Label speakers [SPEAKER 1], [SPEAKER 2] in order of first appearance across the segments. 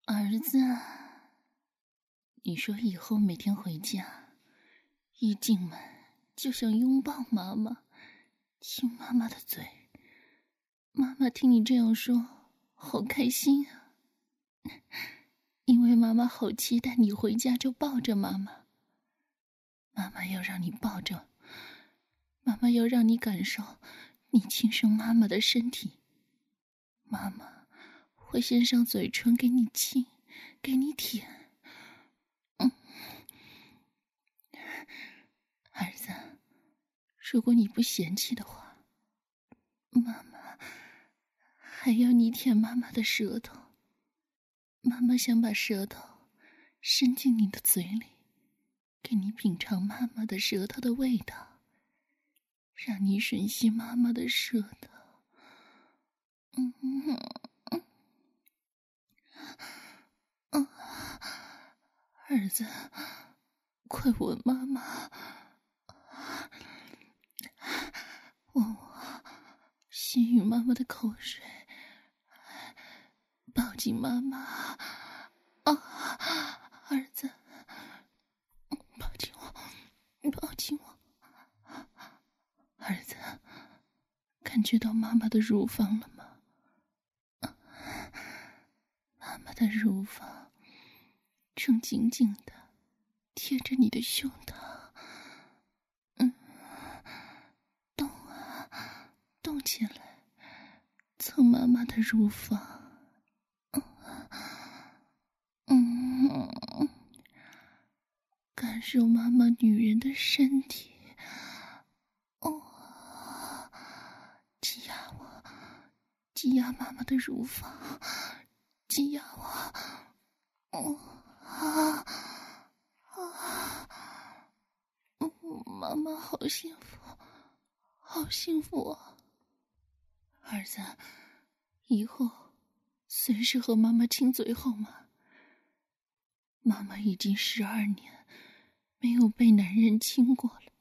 [SPEAKER 1] 儿子，你说以后每天回家，一进门就想拥抱妈妈，亲妈妈的嘴。妈妈听你这样说，好开心啊！因为妈妈好期待你回家就抱着妈妈。妈妈要让你抱着，妈妈要让你感受你亲生妈妈的身体。妈妈会先上嘴唇给你亲，给你舔。儿子，如果你不嫌弃的话，妈妈还要你舔妈妈的舌头。妈妈想把舌头伸进你的嘴里，给你品尝妈妈的舌头的味道，让你吮吸妈妈的舌头。儿子，快吻妈妈，吻我，吸吮妈妈的口水，抱紧妈妈。儿子，抱紧我，抱紧我。儿子，感觉到妈妈的乳房了吗？妈妈的乳房正紧紧的贴着你的胸膛。动啊，动起来，蹭妈妈的乳房。感受妈妈女人的身体。挤压我，挤压妈妈的乳房，挤压我。妈妈好幸福，好幸福啊！儿子，以后随时和妈妈亲嘴好吗？妈妈已经12年没有被男人亲过了。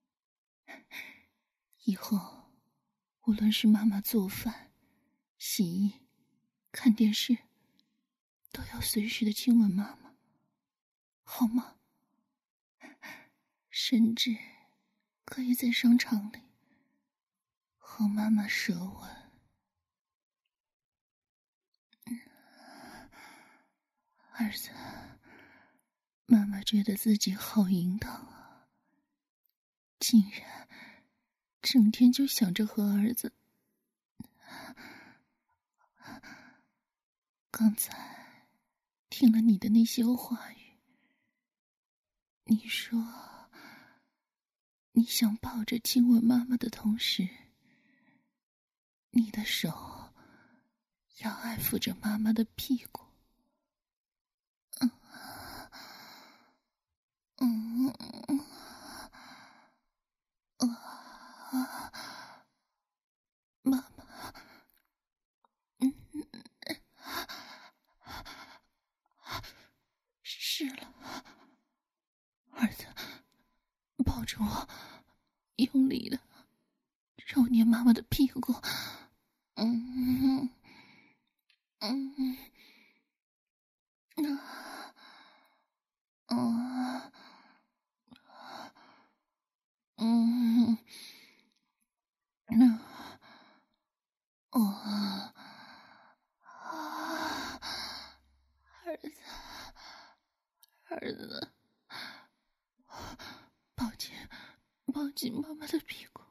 [SPEAKER 1] 以后无论是妈妈做饭、洗衣、看电视，都要随时的亲吻妈妈，好吗？甚至可以在商场里和妈妈舌吻。儿子，妈妈觉得自己好淫荡啊，竟然整天就想着和儿子。刚才听了你的那些话语，你说你想抱着亲吻妈妈的同时，你的手要爱抚着妈妈的屁股。妈妈，是了，儿子，抱着我，用力的揉捏妈妈的屁股。儿子，抱紧妈妈的屁股。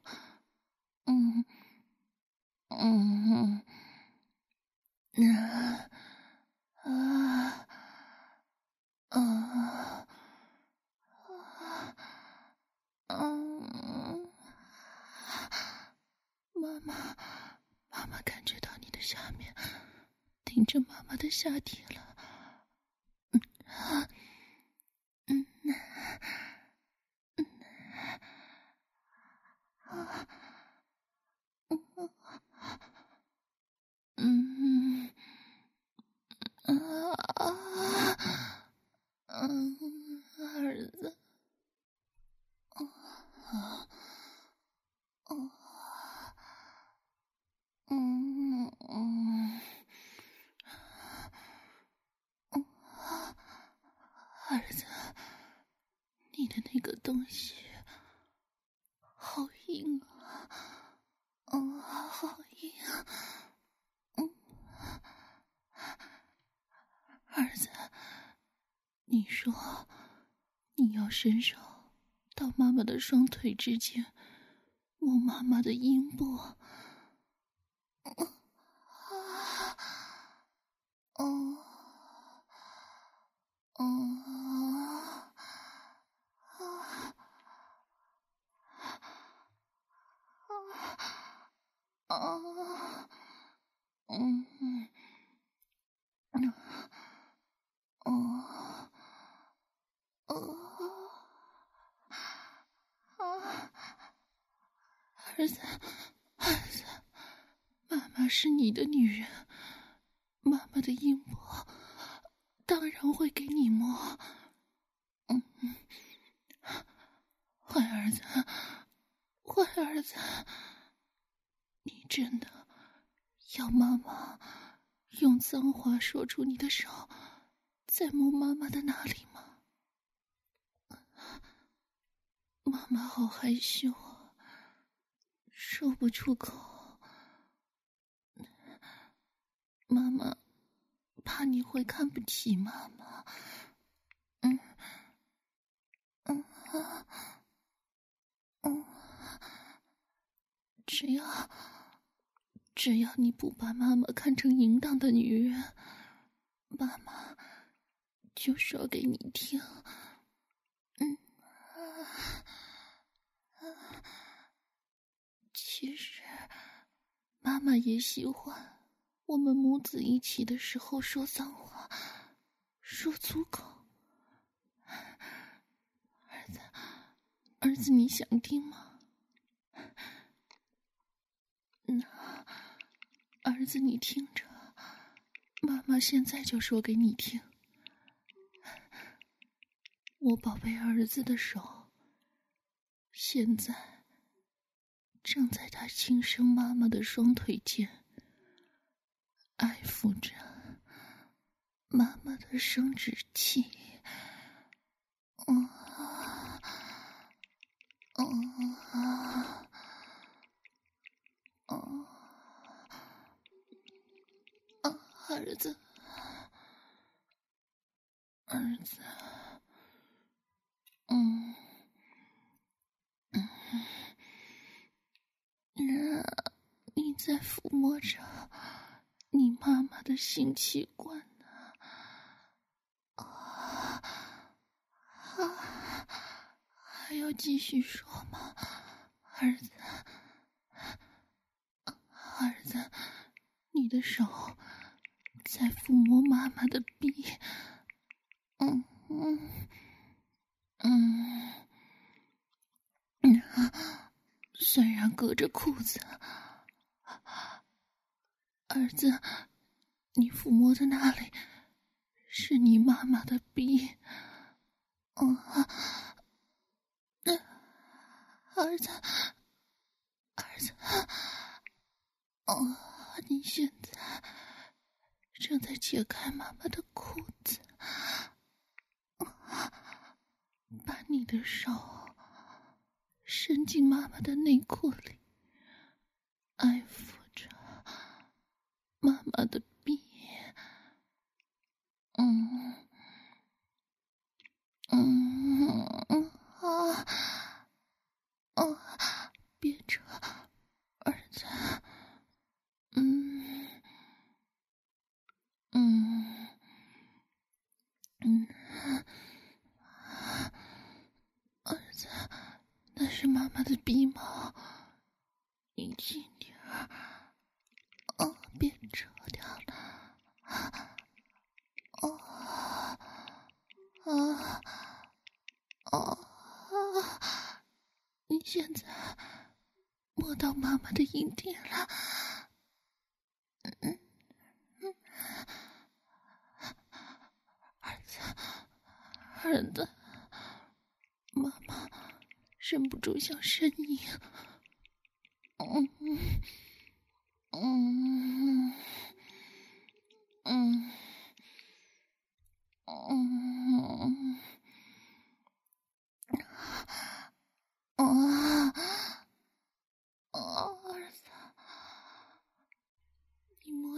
[SPEAKER 1] 妈妈感觉到你的下面顶着妈妈的下体了。儿子， 西好硬啊，好硬啊，儿子，你说你要伸手到妈妈的双腿之间，摸妈妈的阴部。儿子，妈妈是你的女人，妈妈的阴部当然会给你摸。坏儿子，坏儿子，你真的要妈妈用脏话说出你的手在摸妈妈的哪里吗？妈妈好害羞啊，说不出口。妈妈怕你会看不起妈妈。只要你不把妈妈看成淫荡的女人，妈妈就说给你听。其实妈妈也喜欢我们母子一起的时候说脏话，说粗口。儿子，你想听吗？儿子，你听着，妈妈现在就说给你听。我宝贝儿子的手现在正在他亲生妈妈的双腿间爱抚着妈妈的生殖器。儿子，儿子，你在抚摸着你妈妈的性器官呢。还要继续说吗？儿子，儿子，你的手在抚摸妈妈的臂。虽然隔着裤子，儿子，你抚摸的那里是你妈妈的臂。儿子，你现在正在解开妈妈的裤子，把你的手伸进妈妈的内裤里，爱抚着妈妈的臂。别扯，儿子。儿子，那是妈妈的鼻毛，你轻点儿。别扯掉了。你现在摸到妈妈的阴蒂了。儿子，妈妈忍不住想呻吟。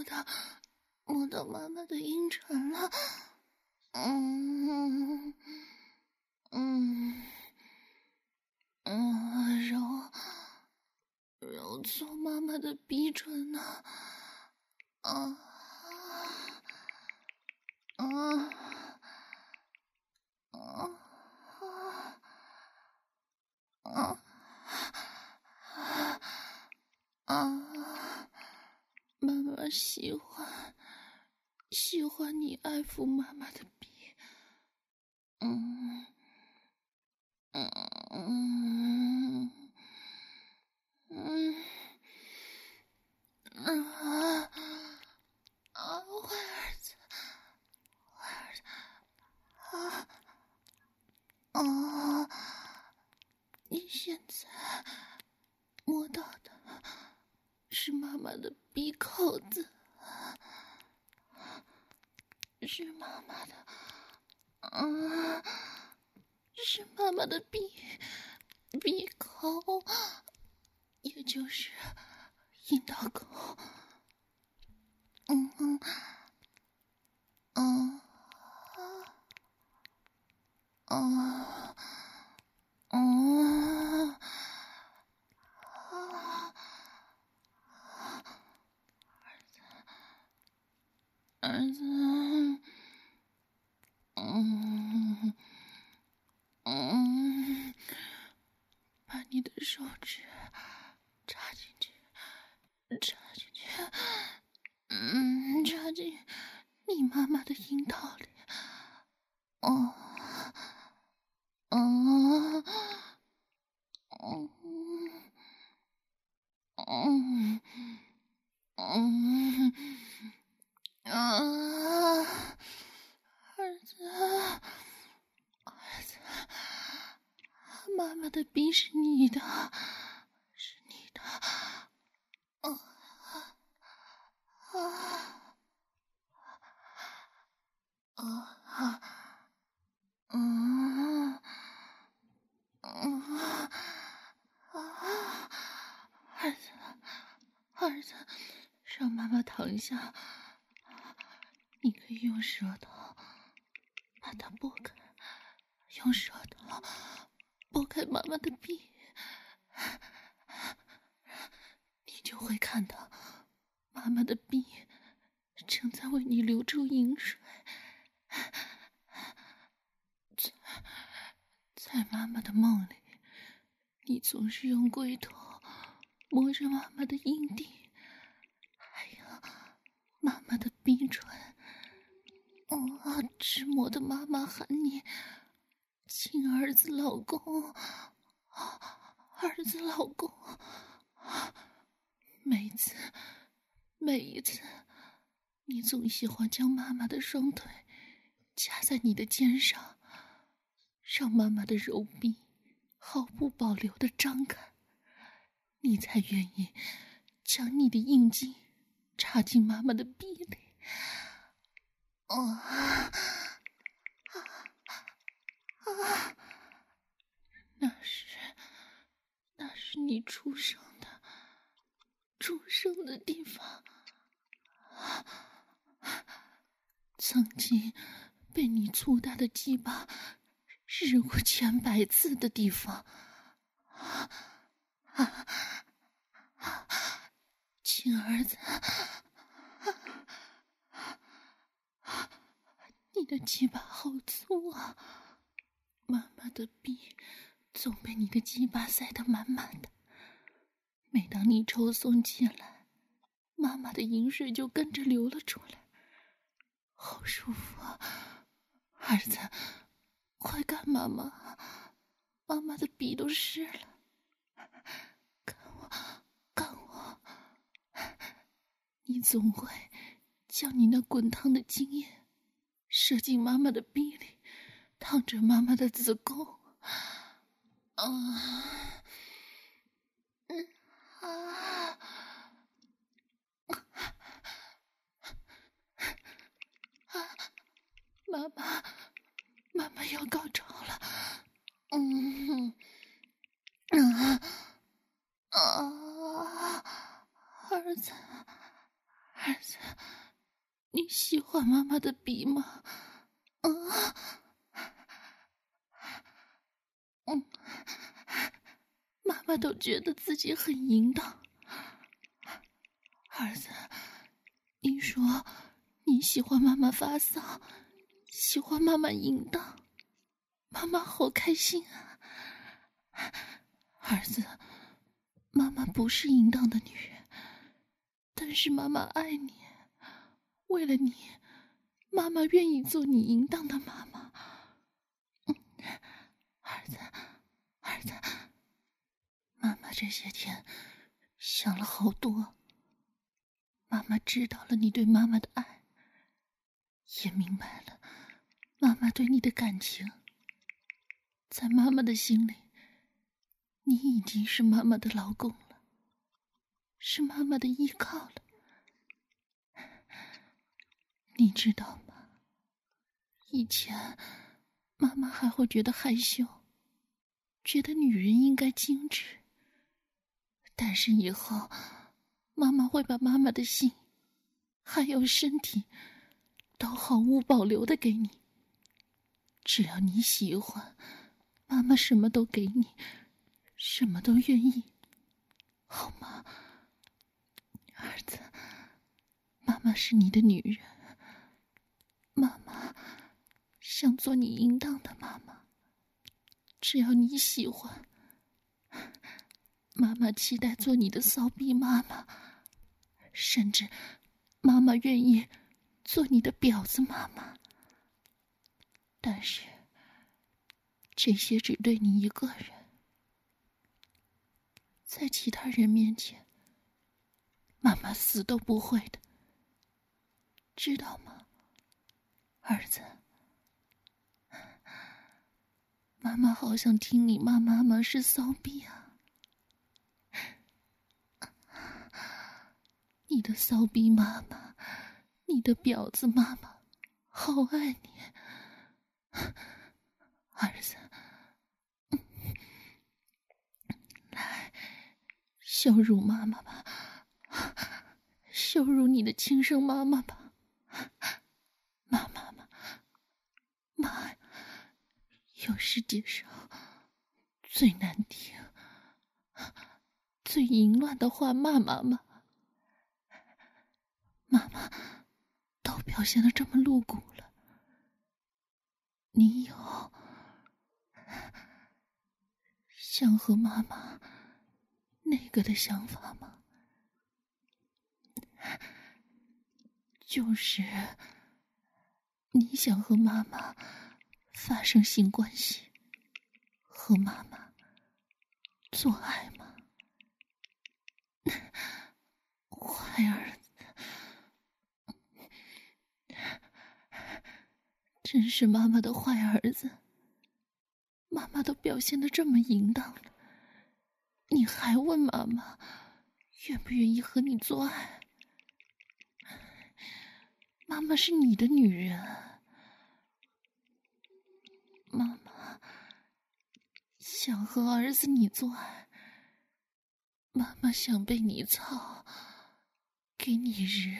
[SPEAKER 1] 摸到妈妈的阴唇了，揉搓妈妈的鼻唇呢，妈妈喜欢你爱抚妈妈的鼻，坏儿子，你现在摸到的是妈妈的鼻口子，是妈妈的，是妈妈的鼻口，也就是阴道口。儿子，把你的手指插进去，插进你妈妈的阴道里。儿子，妈妈的鼻是你的，是你的。儿子，让妈妈躺下，你可以用舌头把它拨开，用舌头拨开妈妈的鼻，你就会看到妈妈的鼻正在为你流出饮水。在妈妈的梦里，你总是用龟头摸着妈妈的阴蒂，还有妈妈的鼻唇，直磨的妈妈喊你亲儿子老公，儿子老公。每一次，你总喜欢将妈妈的双腿夹在你的肩上，让妈妈的肉壁毫不保留地张开，你才愿意将你的阴茎插进妈妈的逼里。那是你出生的地方，曾经被你粗大的鸡巴日过千百次的地方。亲儿子，你的鸡巴好粗啊！妈妈的逼总被你的鸡巴塞得满满的，每当你抽松进来，妈妈的饮水就跟着流了出来，好舒服啊！儿子，快干妈妈，妈妈的鼻都湿了，干我！你总会将你那滚烫的精液射进妈妈的逼里，烫着妈妈的子宫。妈妈要高潮了。儿子， 儿子，你喜欢妈妈的鼻吗？妈妈都觉得自己很淫荡。儿子，你说你喜欢妈妈发骚，喜欢妈妈淫荡，妈妈好开心啊！儿子，妈妈不是淫荡的女人，但是妈妈爱你，为了你，妈妈愿意做你淫荡的妈妈。儿子，儿子，妈妈这些天想了好多。妈妈知道了你对妈妈的爱，也明白了妈妈对你的感情。在妈妈的心里，你已经是妈妈的老公了，是妈妈的依靠了。你知道吗？以前妈妈还会觉得害羞，觉得女人应该精致。但是以后，妈妈会把妈妈的心，还有身体，都毫无保留的给你。只要你喜欢，妈妈什么都给你，什么都愿意，好吗？儿子，妈妈是你的女人，妈妈想做你淫荡的妈妈。只要你喜欢，妈妈期待做你的骚逼妈妈，甚至妈妈愿意做你的婊子妈妈。但是这些只对你一个人，在其他人面前，妈妈死都不会的，知道吗，儿子？妈妈好想听你骂妈妈是骚逼啊！你的骚逼妈妈，你的婊子妈妈，好爱你，儿子。来，羞辱妈妈吧，羞辱你的亲生妈妈吧，骂妈妈，骂用世界上最难听、最淫乱的话骂妈妈。妈妈都表现得这么露骨了，你有想和妈妈那个的想法吗？就是你想和妈妈发生性关系，和妈妈做爱吗？坏儿子，真是妈妈的坏儿子。妈妈都表现得这么淫荡了，你还问妈妈愿不愿意和你做爱？妈妈是你的女人，妈妈想和儿子你做爱，妈妈想被你操，给你日，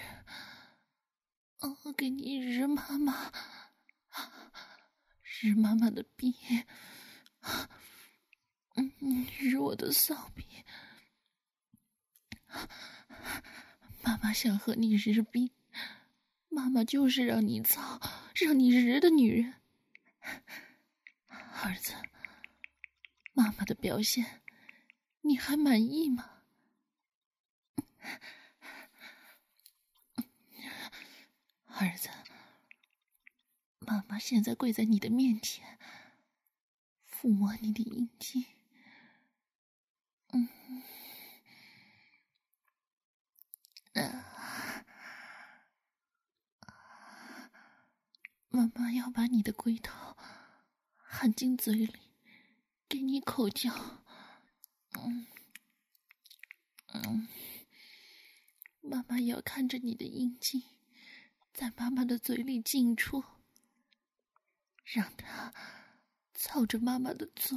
[SPEAKER 1] 给你日妈妈，日妈妈的逼，日我的骚逼。妈妈想和你日逼，妈妈就是让你操，让你日的女人。儿子，妈妈的表现，你还满意吗？儿子，妈妈现在跪在你的面前，抚摸你的阴茎。妈妈要把你的龟头含进嘴里，给你口交。妈妈要看着你的阴茎在妈妈的嘴里进出，让她操着妈妈的嘴。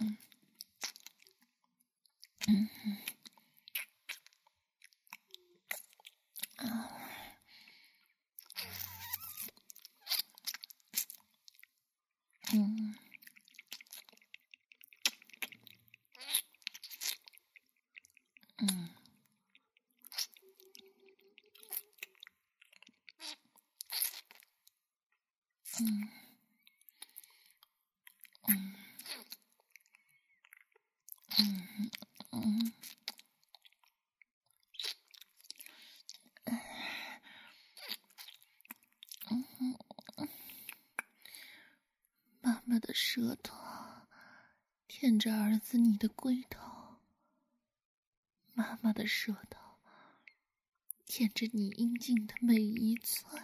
[SPEAKER 1] 妈妈的舌头舔着儿子你的龟头，妈妈的舌头舔着你阴茎的每一寸。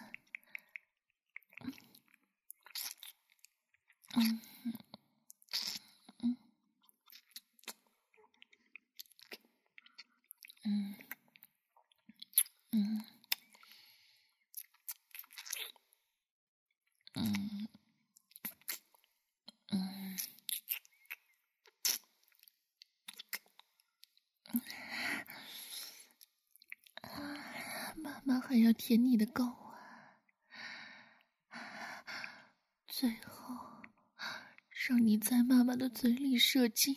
[SPEAKER 1] 妈妈还要舔你的睾丸，最后让你在妈妈的嘴里射精。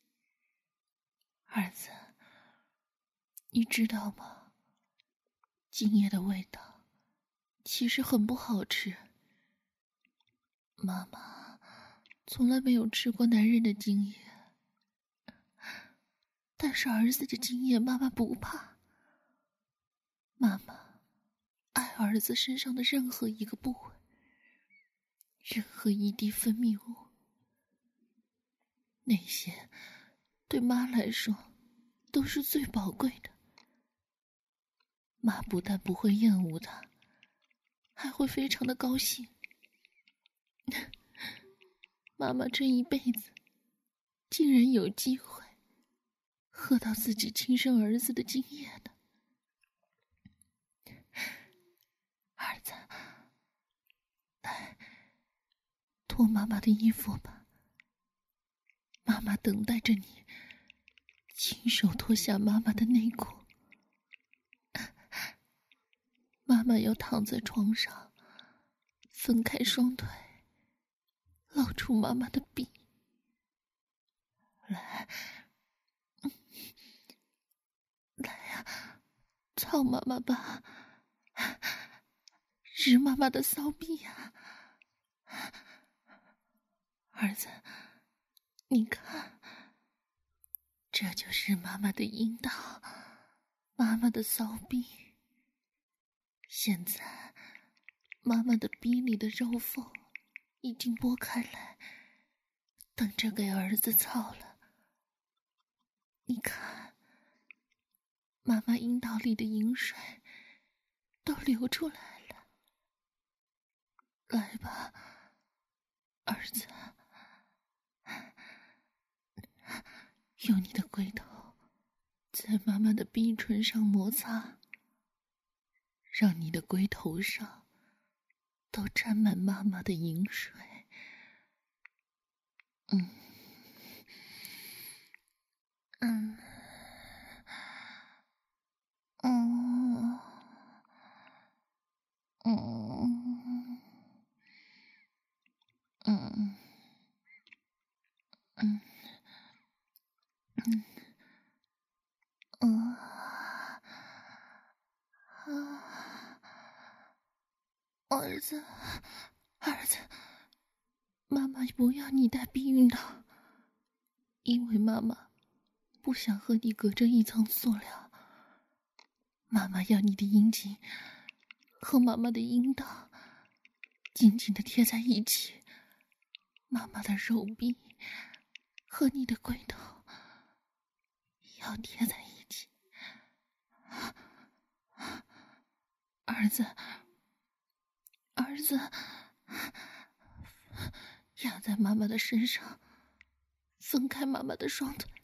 [SPEAKER 1] 儿子，你知道吗？精液的味道其实很不好吃。妈妈从来没有吃过男人的精液，但是儿子的精液妈妈不怕。妈妈爱儿子身上的任何一个部位，任何一滴分泌物，那些对妈来说都是最宝贵的。妈不但不会厌恶它，还会非常的高兴。妈妈这一辈子竟然有机会喝到自己亲生儿子的精液呢。儿子，来，脱妈妈的衣服吧。妈妈等待着你亲手脱下妈妈的内裤。妈妈要躺在床上，分开双腿，露出妈妈的臂。来，来呀，操妈妈吧，日妈妈的骚逼呀！儿子，你看，这就是妈妈的阴道，妈妈的骚逼。现在妈妈的逼里的肉缝已经拨开来，等着给儿子操了。你看，妈妈阴道里的饮水都流出来了。来吧，儿子，用你的龟头在妈妈的逼唇上摩擦，让你的龟头上都沾满妈妈的饮水。儿子，儿子，妈妈不要你带避孕套，因为妈妈不想和你隔着一层塑料。妈妈要你的阴茎和妈妈的阴道紧紧地贴在一起，妈妈的肉壁和你的龟头要贴在一起。儿子，儿子，压在妈妈的身上，分开妈妈的双腿，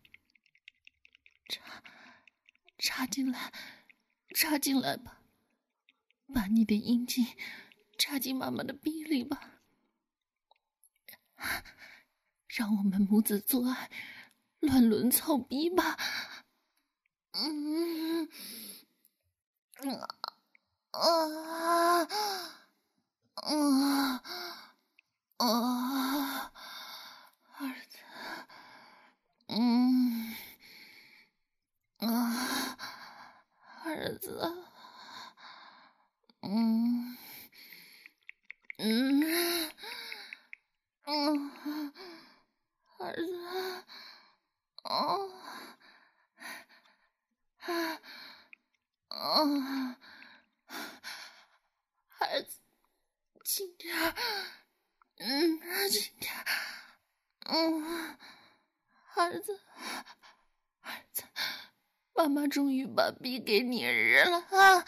[SPEAKER 1] 插进来，插进来吧，把你的阴茎插进妈妈的逼里吧， 让我们母子做爱，乱伦操逼吧。儿子，儿子，儿子，儿子，轻点儿，轻点儿，儿子，妈妈终于把逼给你儿了啊！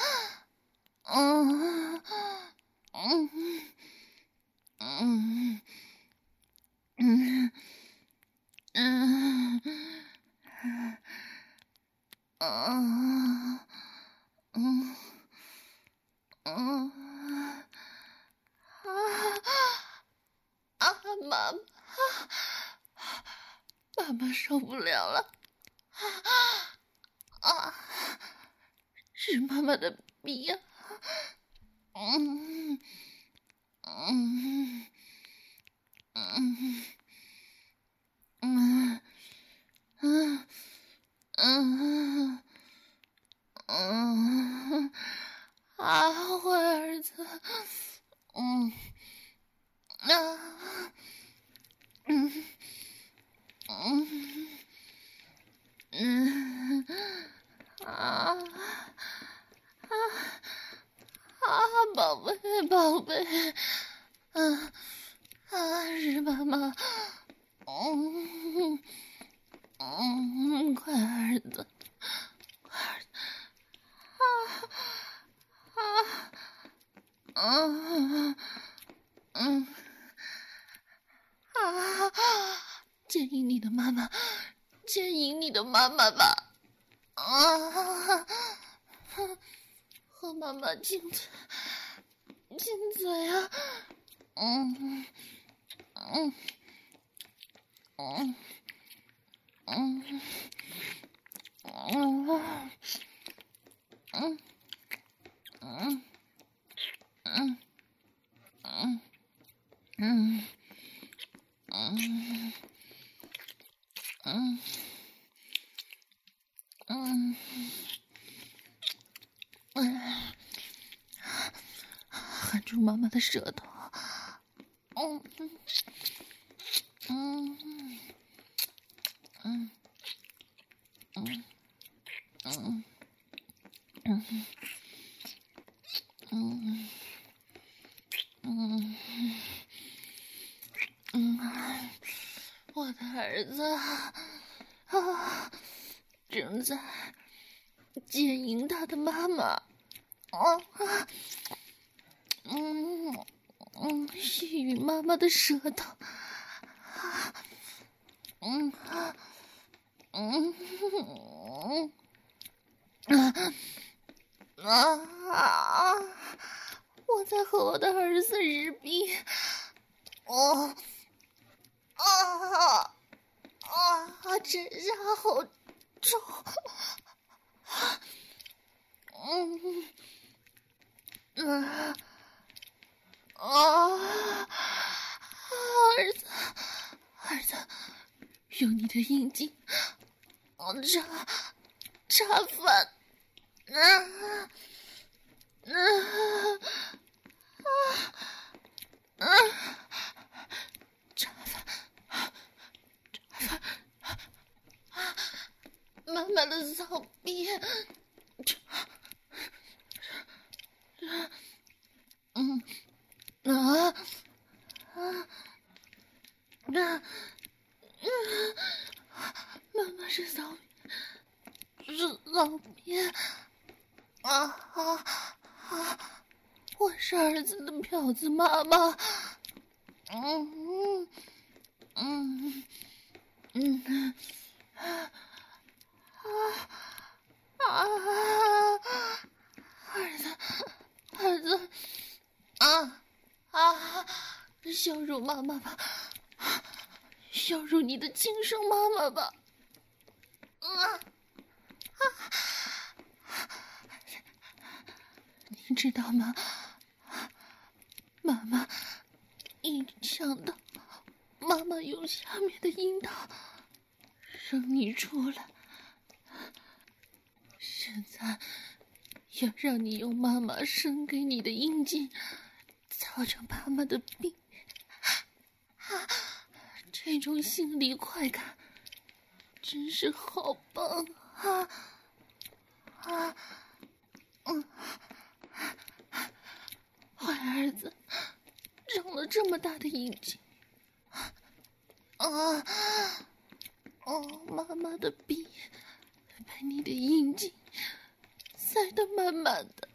[SPEAKER 1] 妈妈受不了了，是妈妈的逼呀！坏儿子，宝贝，宝贝，是妈妈，快儿子，快儿子，建议你的妈妈，建议你的妈妈吧，和妈妈亲嘴，亲嘴啊，含住妈妈的舌头，我的儿子正在奸淫他的妈妈，吸吮妈妈的舌头，我在和我的儿子日逼，这下好重，儿子，用你的阴茎，插饭，插饭，妈妈的骚逼，妈妈是骚逼，我是儿子的婊子妈妈，儿子，羞辱妈妈吧， 要入你的亲生妈妈吧。你知道吗？妈妈一想到妈妈用下面的阴道让你出来，现在要让你用妈妈生给你的阴茎操着妈妈的逼，这种心理快感真是好棒啊！坏儿子长了这么大的阴茎，妈妈的逼被你的阴茎塞得满满的。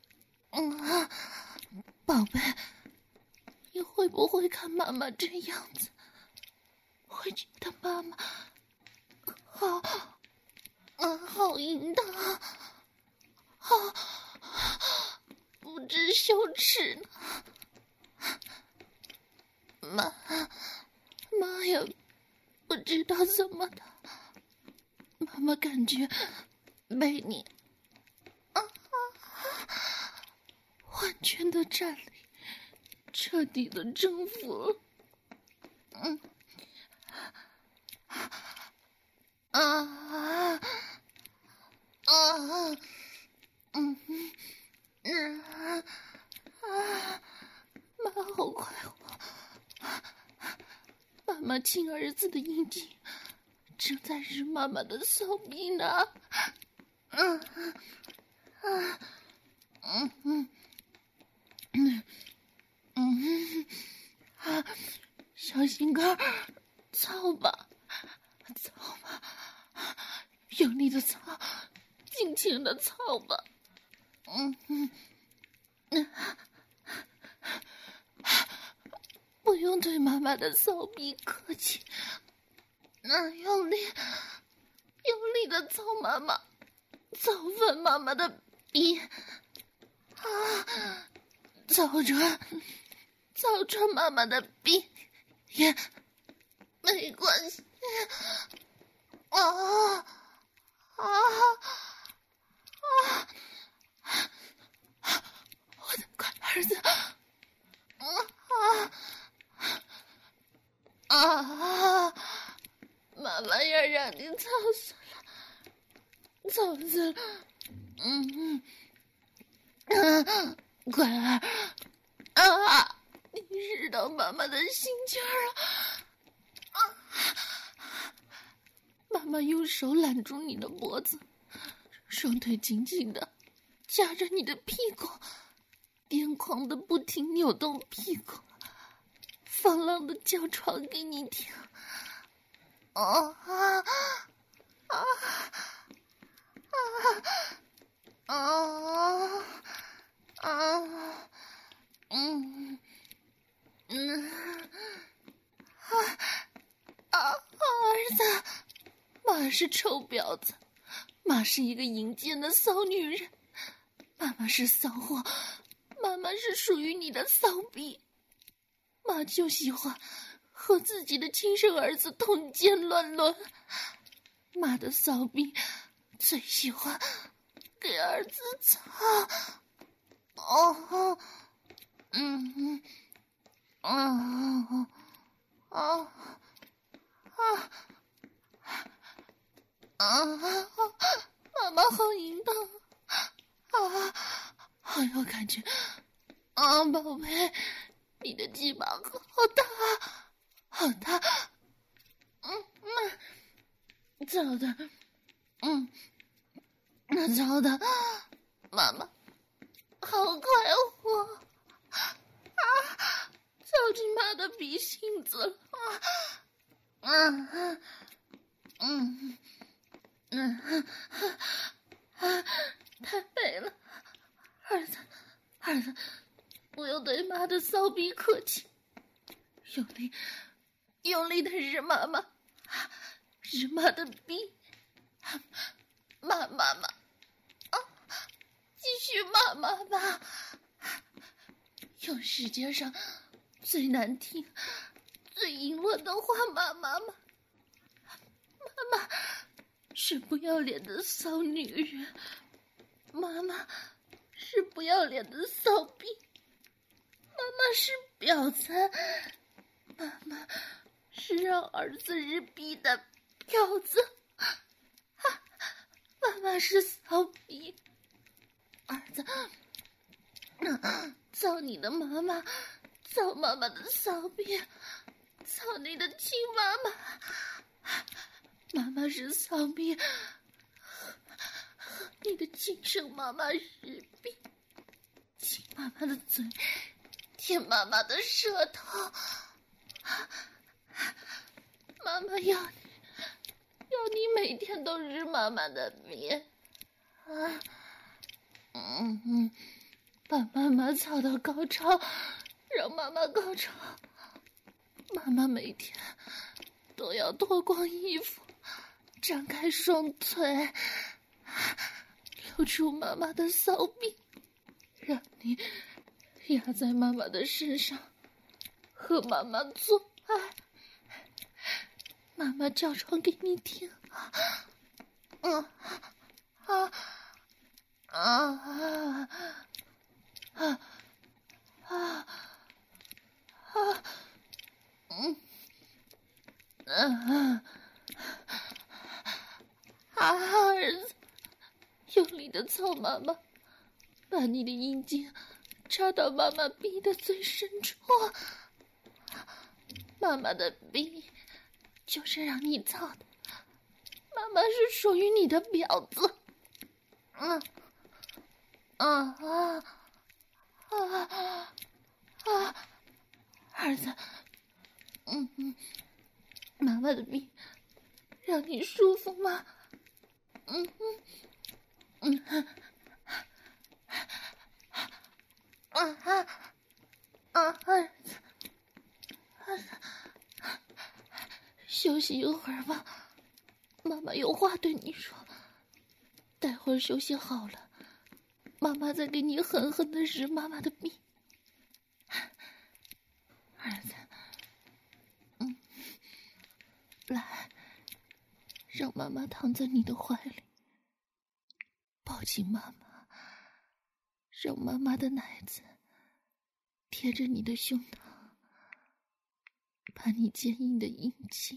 [SPEAKER 1] 宝贝，你会不会看妈妈这样子，会觉得妈妈好淫荡啊，不知羞耻呢？妈呀，不知道怎么的，妈妈感觉被你完全的占领，彻底的征服了。妈好快活，妈妈亲儿子的阴茎正在日妈妈的骚逼呢。小心肝，操吧，操吧，用力的操，尽情的操吧。不用对妈妈的骚逼客气，用力的操妈妈，操翻妈妈的逼，操穿妈妈的逼也没关系。我的乖儿子，妈妈要让你操死了，操死了。乖儿，你知道妈妈的心尖儿啊！妈妈用手揽住你的脖子，双腿紧紧的夹着你的屁股，癫狂的不停扭动屁股，放浪的叫床给你听。儿子，妈是臭婊子，妈是一个淫贱的骚女人，妈妈是骚货，妈妈是属于你的骚逼，妈就喜欢和自己的亲生儿子通奸乱伦，妈的骚逼最喜欢给儿子操。妈妈好淫荡好有感觉宝贝，你的鸡巴好大好大，操的，操的，妈妈好快活操进妈的鼻心子了太美了，儿子，不用对妈的骚逼客气，用力的日妈妈的逼，骂妈妈继续骂妈妈，用世界上最难听、 最淫乱的话骂妈妈。妈妈是不要脸的骚女人，妈妈是不要脸的骚逼，妈妈是婊子，妈妈是让儿子日逼的婊子，妈妈是骚逼，儿子操你的妈妈，操妈妈的骚逼，操你的亲妈妈，妈妈是骚逼，你的亲生妈妈是逼，亲妈妈的嘴，舔妈妈的舌头，妈妈要你每天都日妈妈的面把妈妈操到高潮，让妈妈高潮，妈妈每天都要脱光衣服，张开双腿，露出妈妈的骚逼，让你压在妈妈的身上，和妈妈做爱，妈妈叫床给你听，儿子，用力的操妈妈，把你的阴茎插到妈妈逼的最深处。妈妈的逼就是让你操的，妈妈是属于你的婊子。儿子，妈妈的逼让你舒服吗？儿子，休息一会儿吧，妈妈有话对你说。待会儿休息好了，妈妈再给你狠狠的日妈妈的逼。儿子，来，让妈妈躺在你的怀里，抱紧妈妈，让妈妈的奶子贴着你的胸膛，把你坚硬的阴茎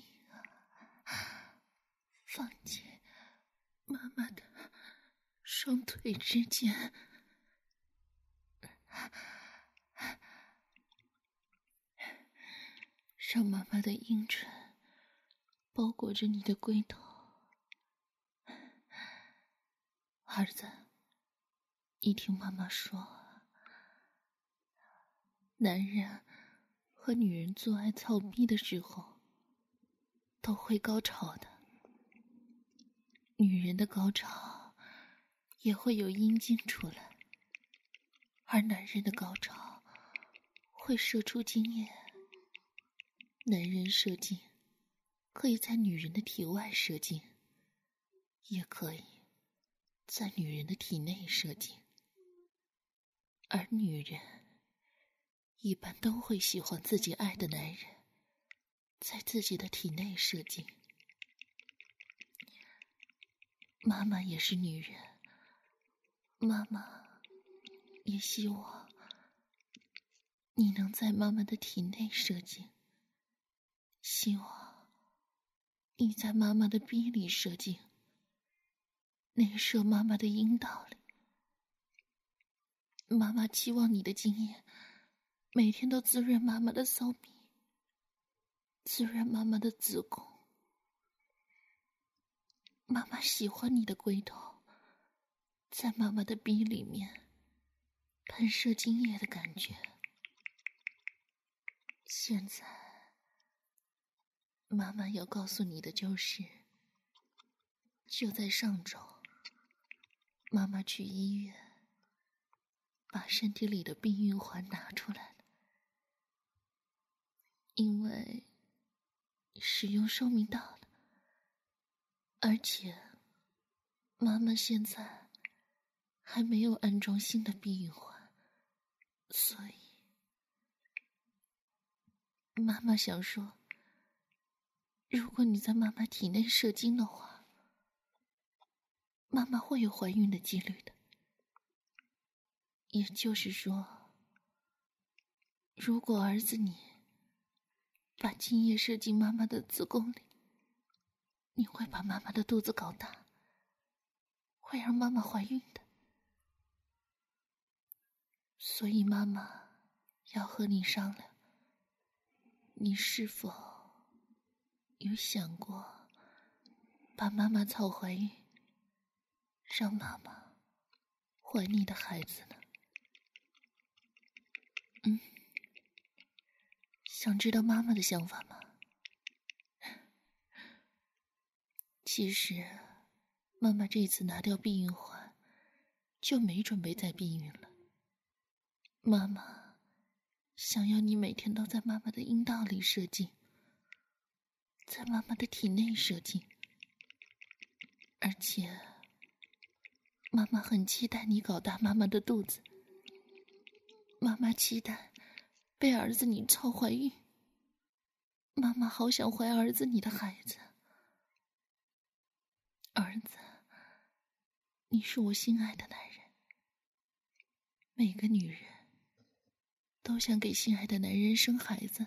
[SPEAKER 1] 放进妈妈的双腿之间，让妈妈的阴唇包裹着你的龟头。儿子，你听妈妈说，男人和女人做爱操逼的时候都会高潮的，女人的高潮也会有阴茎出来，而男人的高潮会射出精液。男人射精可以在女人的体外射精，也可以在女人的体内射精，而女人一般都会喜欢自己爱的男人在自己的体内射精。妈妈也是女人，妈妈也希望你能在妈妈的体内射精，希望你在妈妈的逼里射精，内射妈妈的阴道里。妈妈期望你的精液每天都滋润妈妈的骚逼，滋润妈妈的子宫。妈妈喜欢你的龟头在妈妈的逼里面喷射精液的感觉。现在妈妈要告诉你的就是，就在上周，妈妈去医院把身体里的避孕环拿出来了，因为使用寿命到了，而且妈妈现在还没有安装新的避孕环，所以妈妈想说，如果你在妈妈体内射精的话，妈妈会有怀孕的几率的。也就是说，如果儿子你把精液射进妈妈的子宫里，你会把妈妈的肚子搞大，会让妈妈怀孕的。所以妈妈要和你商量，你是否有想过把妈妈操怀孕，让妈妈怀你的孩子呢？想知道妈妈的想法吗？其实妈妈这次拿掉避孕环，就没准备再避孕了。妈妈想要你每天都在妈妈的阴道里射精，在妈妈的体内射精，而且妈妈很期待你搞大妈妈的肚子，妈妈期待被儿子你操怀孕，妈妈好想怀儿子你的孩子。儿子，你是我心爱的男人，每个女人都想给心爱的男人生孩子，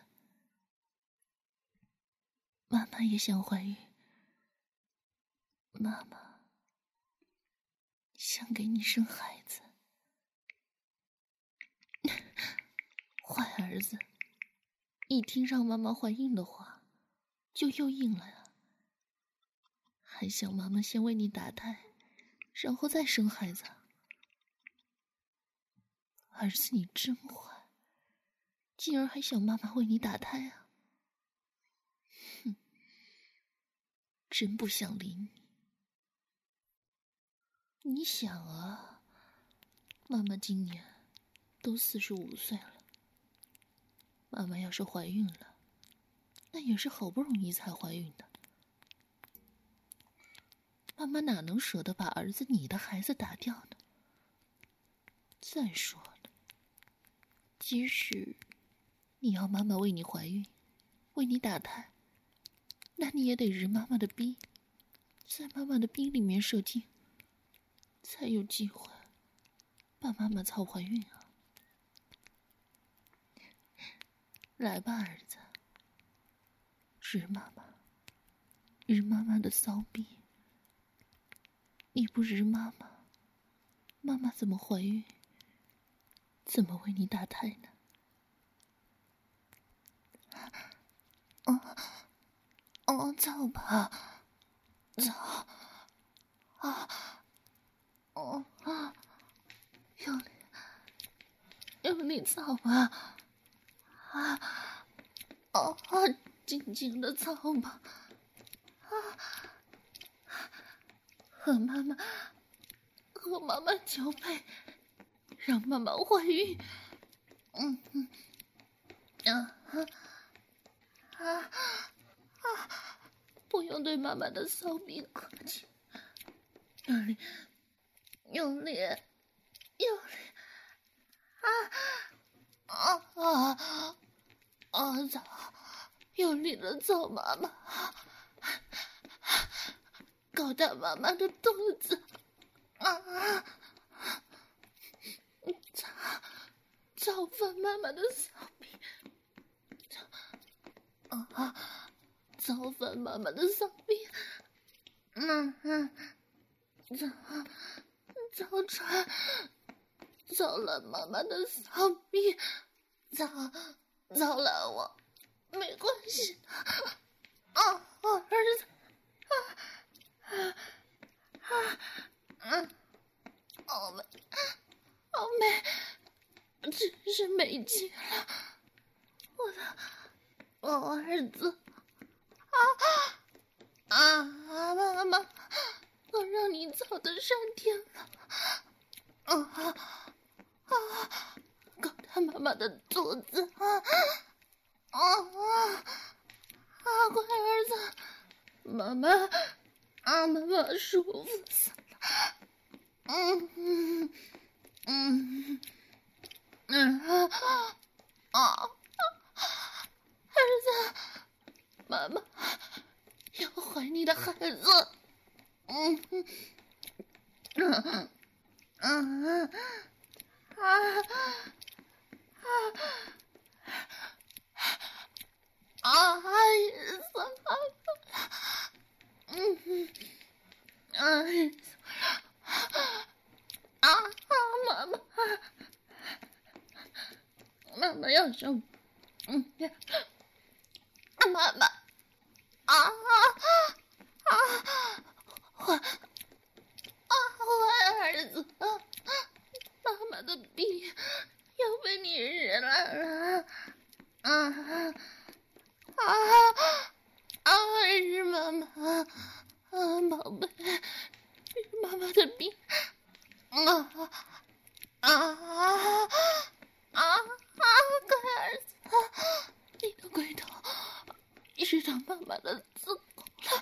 [SPEAKER 1] 妈妈也想怀孕，妈妈想给你生孩子。坏儿子，一听让妈妈怀孕的话，就又硬了呀，还想妈妈先为你打胎，然后再生孩子。儿子，你真坏，竟然还想妈妈为你打胎啊！哼，真不想理你。你想啊，妈妈今年都45岁了，妈妈要是怀孕了，那也是好不容易才怀孕的。妈妈哪能舍得把儿子你的孩子打掉呢？再说了，即使你要妈妈为你怀孕，为你打胎，那你也得日妈妈的逼，在妈妈的逼里面射精，才有机会把妈妈操怀孕啊！来吧，儿子，日妈妈，日妈妈的骚逼。你不日妈妈，妈妈怎么怀孕？怎么为你打胎呢？操吧，操！用力操吧，紧紧的操吧，和妈妈交配，让妈妈怀孕。不用对妈妈的骚逼客气，用力，用力，用力！操！用力的操妈妈，搞大妈妈的肚子，操翻妈妈的骚逼，操翻妈妈的骚逼，操穿，操了妈妈的骚逼，操了我，没关系的，儿子，好美，真是美极了，我儿子，妈妈，我让你操得上天了，搞大妈妈的肚子，乖儿子，妈妈舒服死了， 妈妈要怀你的孩子。妈妈要生，妈妈，怀儿子，妈妈的臂要被你日了，日妈妈，宝贝，日妈妈的臂，乖儿子，你的龟头是长妈妈的子宫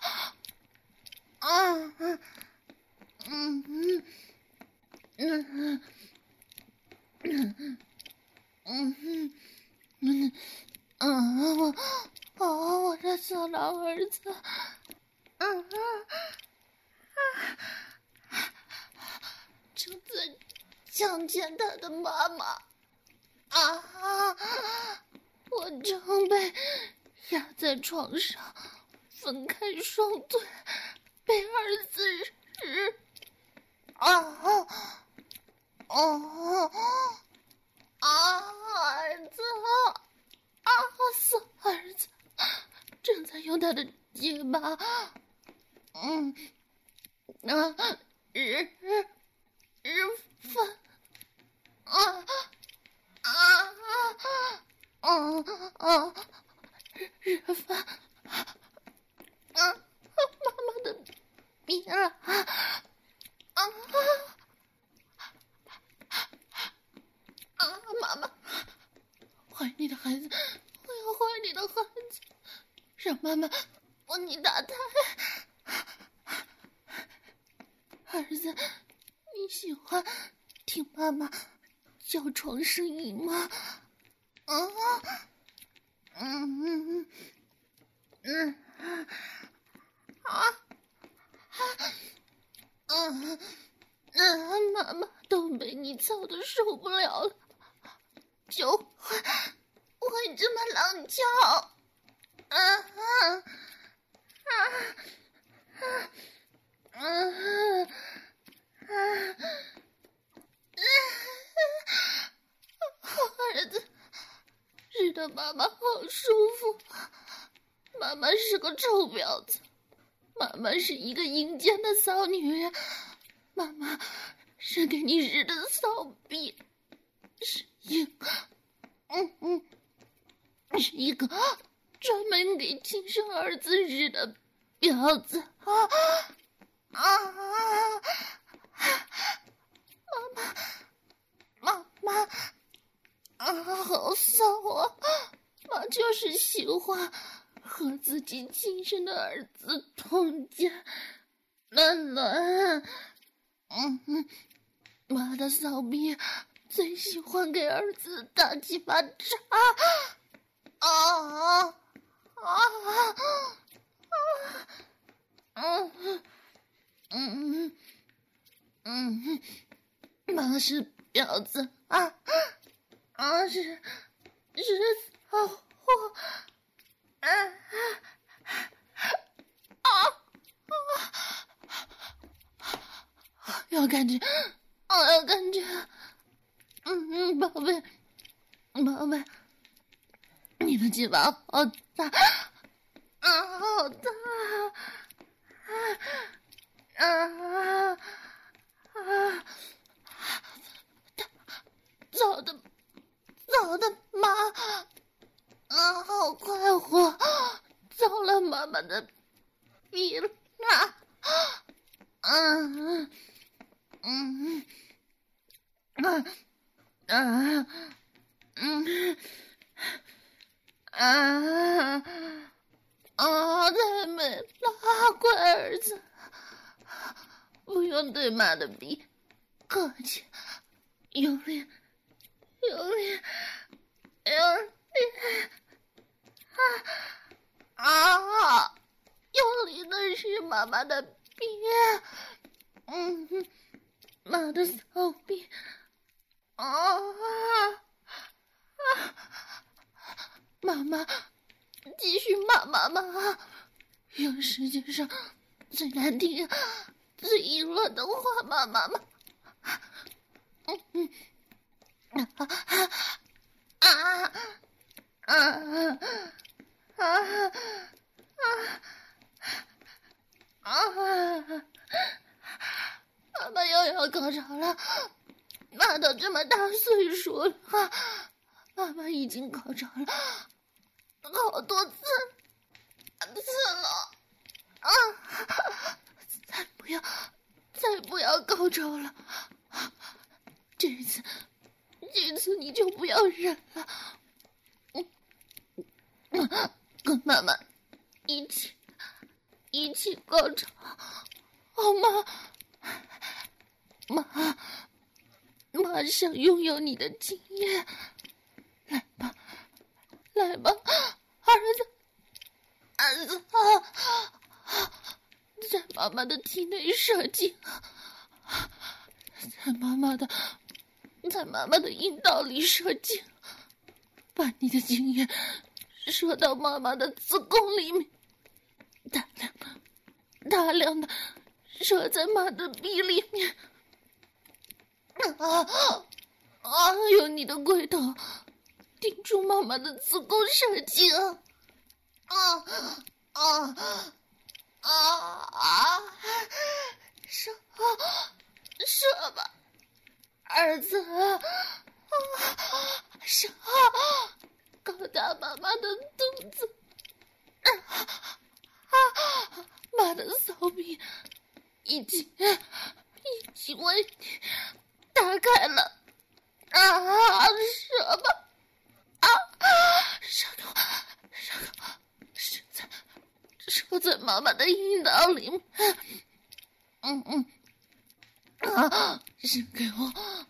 [SPEAKER 1] 了，我的小老儿子，正在强奸他的妈妈，我正被压在床上，分开双腿，被儿子日，儿子，死儿子，正在用他的结巴，日饭，日饭，妈妈的逼了，妈妈，怀你的孩子，我要怀你的孩子，让妈妈帮你打胎。儿子，你喜欢听妈妈叫床声音吗？妈妈都被你操得受不了了，就会这么狼叫。儿子，日的妈妈好舒服。妈妈是个臭婊子，妈妈是一个阴间的骚女人，妈妈是给你日的骚逼，是一个，是一个专门给亲生儿子日的婊子。妈妈，好骚啊！妈就是喜欢和自己亲生的儿子通奸，乱。妈的骚逼最喜欢给儿子打几巴掌。妈是婊子是骚货要感觉，要感觉，宝贝，你的鸡巴好大，好大，早的妈，好快活，糟了妈妈的逼了，太美了，乖儿子，不用对妈的逼客气，用力。 用力的是妈妈的鼻，妈的骚逼，妈妈，继续骂妈妈，用世界上最难听、最淫乱的话骂妈妈。妈妈又要高潮了，妈都这么大岁数了，妈妈已经高潮了好多次了，再不要高潮了，这次你就不要忍了，跟妈妈一起高潮，好吗？妈想拥有你的经验，来吧，儿子，在妈妈的体内射精，在妈妈的阴道里射精，把你的经验射到妈妈的子宫里面，大量的射在妈的鼻里面，用你的龟头顶住妈妈的子宫射精，射吧，儿子，射，搞大妈妈的肚子，妈的骚逼已经为你打开了，射吧，射给我，射在妈妈的阴道里面，射给我，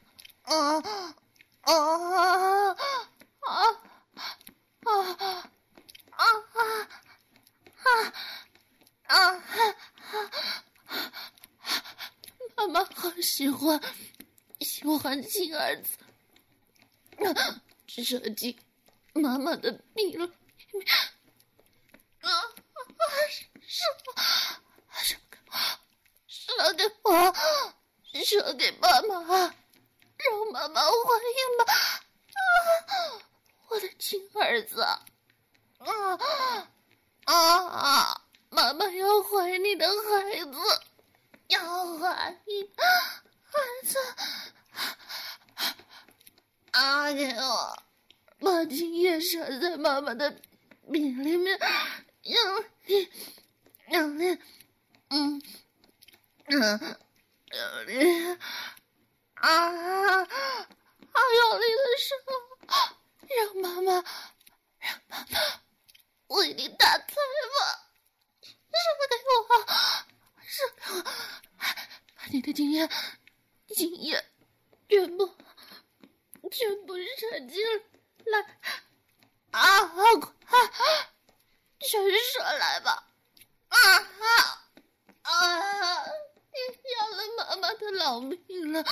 [SPEAKER 1] 妈妈好喜欢亲儿子，射进妈妈的鼻里面，射给妈妈，让妈妈怀孕吧，我的亲儿子，妈妈要怀你的孩子，要怀你的孩子，给我把精液射在妈妈的鼻里面，用力，用力，用力，用力的射，让妈妈为你打菜吧，射给我，把你的经验全部射进来，快，全射来吧，你要了妈妈的老命了，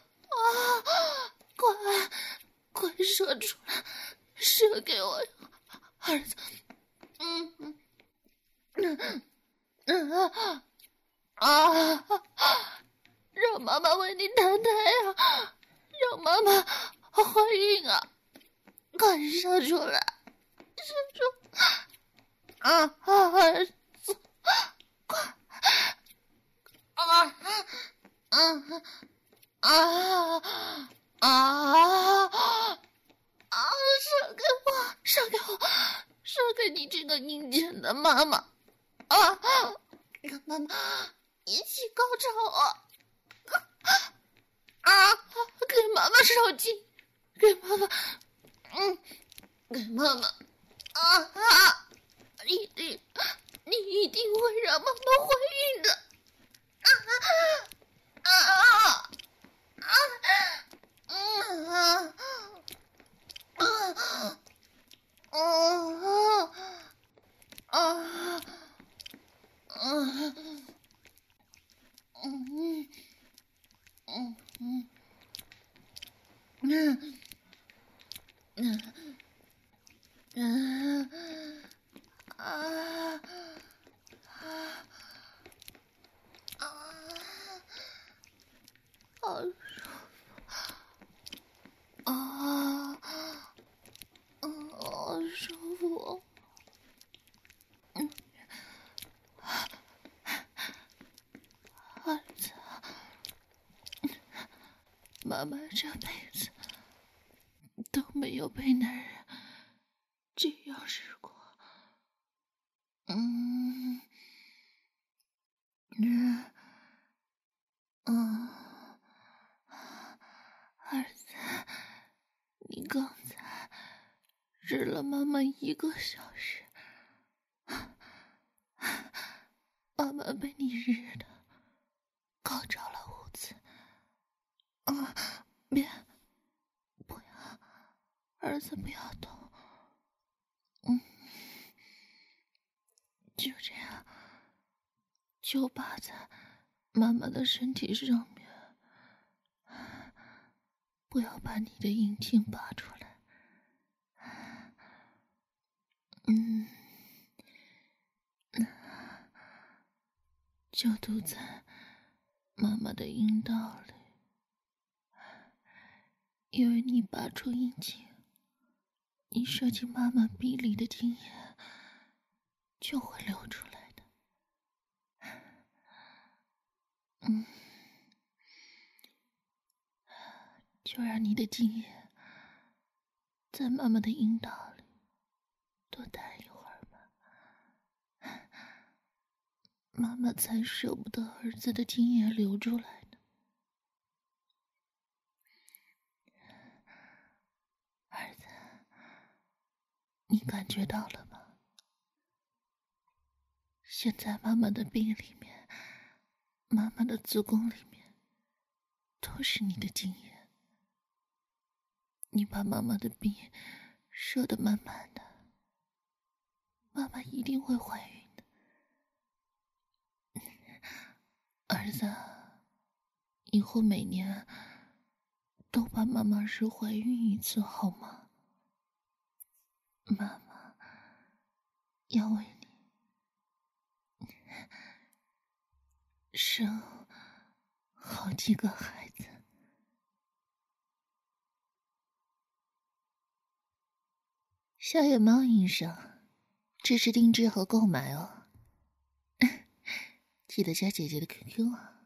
[SPEAKER 1] 快射出来，射给我，儿子，让妈妈为你打胎啊，让妈妈怀孕啊，快射出来，射出，儿子，快，射给你这个阴间的妈妈，跟妈妈一起高潮给妈妈烧精，给妈妈，给妈妈，你一定会让妈妈怀孕的， 舒服。儿子，妈妈这辈子都没有被男人这样试过。儿子，你刚才日了妈妈1个小时，妈妈被你日的高潮了5次。别，不要，儿子不要动。就这样，就趴在妈妈的身体上面，不要把你的阴茎拔出来。就堵在妈妈的阴道里，因为你拔出阴茎，你射进妈妈逼里的精液就会流出来的。就让你的精液在妈妈的阴道里多待一会儿吧，妈妈才舍不得儿子的精液流出来呢。儿子，你感觉到了吗？现在妈妈的病里面，妈妈的子宫里面都是你的精液，你把妈妈的病射得满满的，妈妈一定会怀孕的。儿子，以后每年都把妈妈是怀孕1次好吗？妈妈要为你生好几个孩子。小野猫医生，支持定制和购买哦。记得加姐姐的 QQ 啊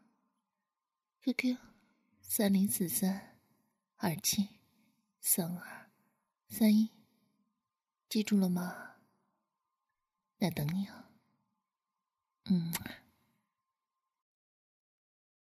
[SPEAKER 1] ，QQ3043273231，记住了吗？那等你哦。